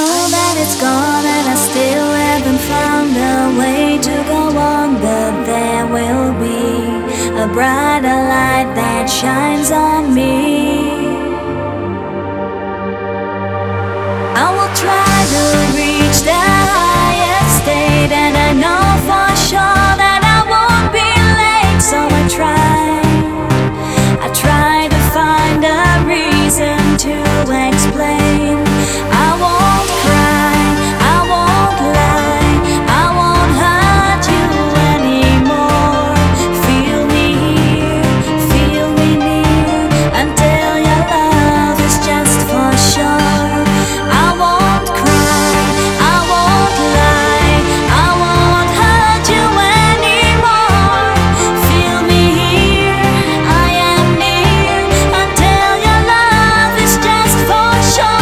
know that it's gone and I still haven't found a way to go on, but there will be a brighter light that shines on me. I will try to reach the highest state, and I know for sure that I won't be late. So I try to find a reason to explain. I won't cry, I won't lie, I won't hurt you anymore. Feel me here, feel me near, until your love is just for sure. I won't cry, I won't lie, I won't hurt you anymore. Feel me here, I am near, until your love is just for sure.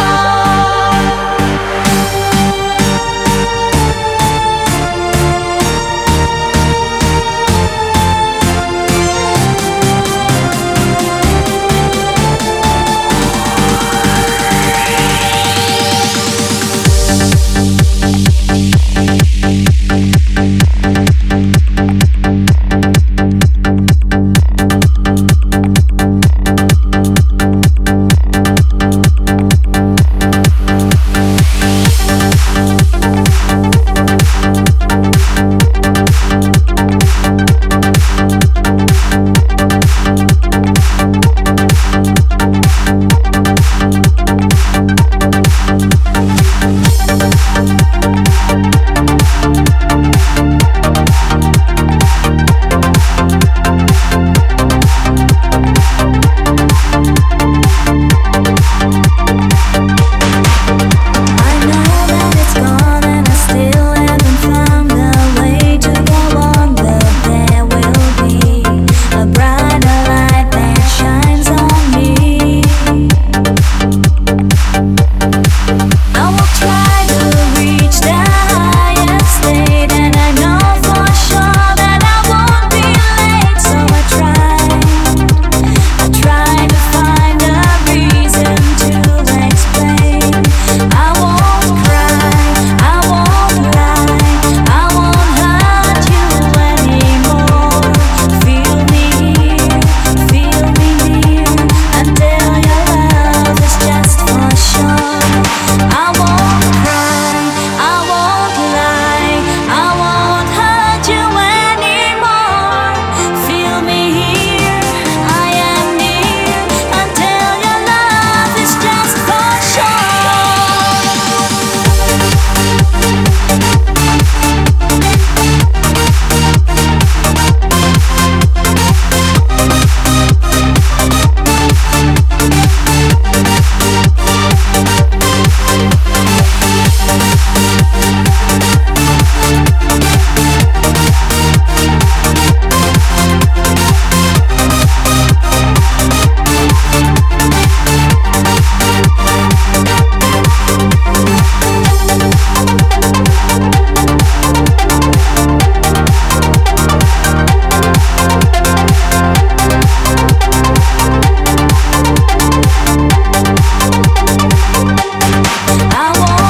I won't